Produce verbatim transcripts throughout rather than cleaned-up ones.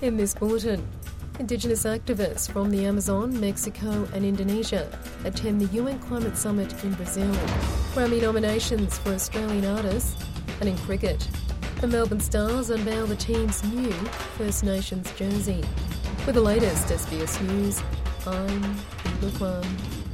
In this bulletin, Indigenous activists from the Amazon, Mexico and Indonesia attend the U N Climate Summit in Brazil. Grammy nominations for Australian artists. And in cricket, the Melbourne Stars unveil the team's new First Nations jersey. With the latest S B S News, I'm Eva Kwan.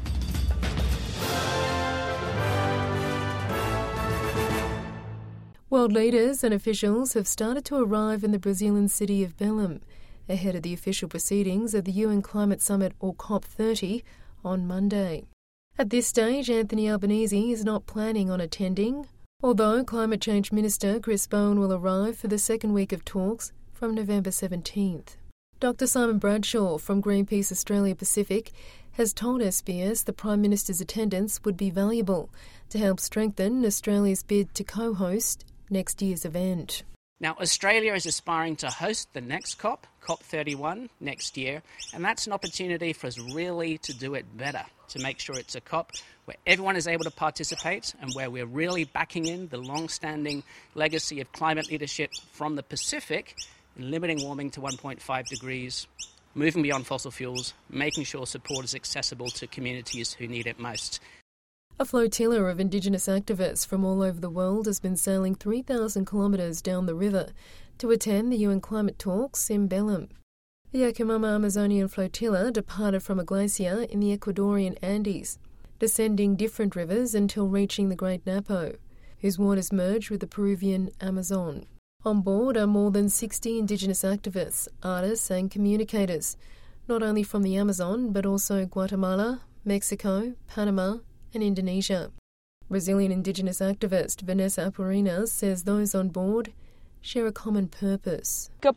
World leaders and officials have started to arrive in the Brazilian city of Belém ahead of the official proceedings of the U N Climate Summit, or COP thirty, on Monday. At this stage, Anthony Albanese is not planning on attending, although Climate Change Minister Chris Bowen will arrive for the second week of talks from November seventeenth. Doctor Simon Bradshaw from Greenpeace Australia Pacific has told S B S the Prime Minister's attendance would be valuable to help strengthen Australia's bid to co-host next year's event. Now, Australia is aspiring to host the next COP, COP thirty-one, next year, and that's an opportunity for us really to do it better, to make sure it's a COP where everyone is able to participate and where we're really backing in the long-standing legacy of climate leadership from the Pacific in limiting warming to one point five degrees, moving beyond fossil fuels, making sure support is accessible to communities who need it most. A flotilla of Indigenous activists from all over the world has been sailing three thousand kilometres down the river to attend the U N climate talks in Belém. The Yakumama Amazonian flotilla departed from a glacier in the Ecuadorian Andes, descending different rivers until reaching the Great Napo, whose waters merge with the Peruvian Amazon. On board are more than sixty Indigenous activists, artists and communicators, not only from the Amazon but also Guatemala, Mexico, Panama and Indonesia. Brazilian Indigenous activist Vanessa Apurinas says those on board share a common purpose. We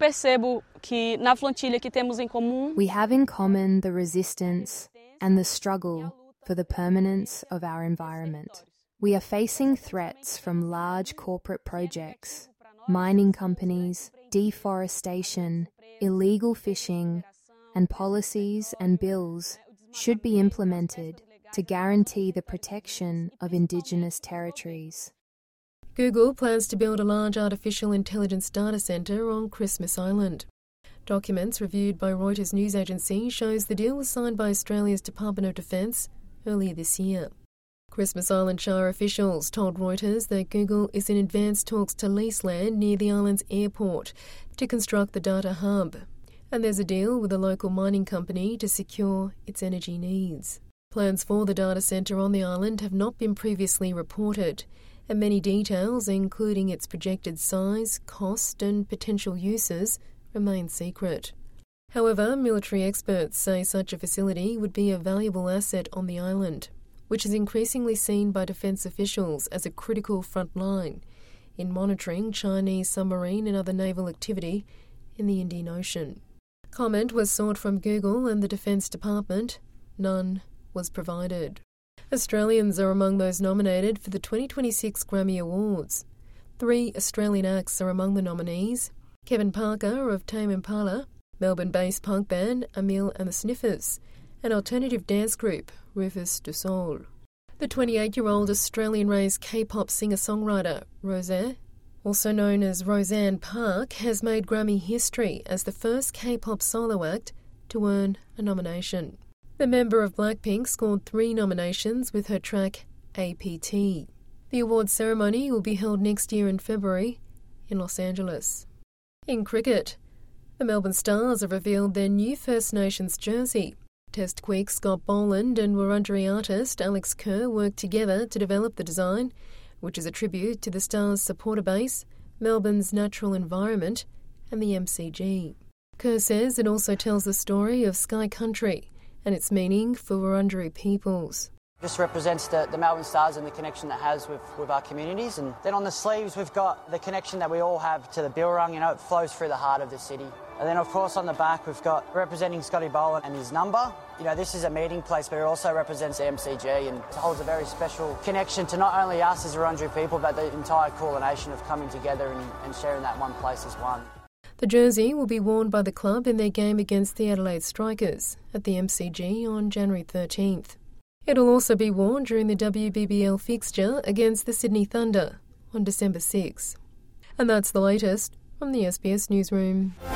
have in common the resistance and the struggle for the permanence of our environment. We are facing threats from large corporate projects, mining companies, deforestation, illegal fishing, and policies and bills should be implemented to guarantee the protection of Indigenous territories. Google plans to build a large artificial intelligence data centre on Christmas Island. Documents reviewed by Reuters news agency shows the deal was signed by Australia's Department of Defence earlier this year. Christmas Island Shire officials told Reuters that Google is in advanced talks to lease land near the island's airport to construct the data hub, and there's a deal with a local mining company to secure its energy needs. Plans for the data centre on the island have not been previously reported, and many details, including its projected size, cost and potential uses, remain secret. However, military experts say such a facility would be a valuable asset on the island, which is increasingly seen by defence officials as a critical front line in monitoring Chinese submarine and other naval activity in the Indian Ocean. Comment was sought from Google and the Defence Department. None was provided. Australians are among those nominated for the twenty twenty-six Grammy Awards. Three Australian acts are among the nominees: Kevin Parker of Tame Impala, Melbourne-based punk band Emil and the Sniffers, and alternative dance group Rufus Du Sol. The twenty-eight-year-old Australian-raised K-pop singer-songwriter Rosé, also known as Roseanne Park, has made Grammy history as the first K-pop solo act to earn a nomination. The member of Blackpink scored three nominations with her track A P T. The awards ceremony will be held next year in February in Los Angeles. In cricket, the Melbourne Stars have revealed their new First Nations jersey. Test quick Scott Boland and Wurundjeri artist Alex Kerr worked together to develop the design, which is a tribute to the Stars' supporter base, Melbourne's natural environment and the M C G. Kerr says it also tells the story of Sky Country and its meaning for Wurundjeri peoples. This represents the, the Melbourne Stars and the connection that has with, with our communities. And then on the sleeves, we've got the connection that we all have to the Birrarung. You know, it flows through the heart of the city. And then, of course, on the back, we've got representing Scotty Boland and his number. You know, this is a meeting place, but it also represents the M C G and it holds a very special connection to not only us as Wurundjeri people, but the entire Kulin Nation of coming together and, and sharing that one place as one. The jersey will be worn by the club in their game against the Adelaide Strikers at the M C G on January thirteenth. It'll also be worn during the W B B L fixture against the Sydney Thunder on December sixth. And that's the latest from the S B S Newsroom.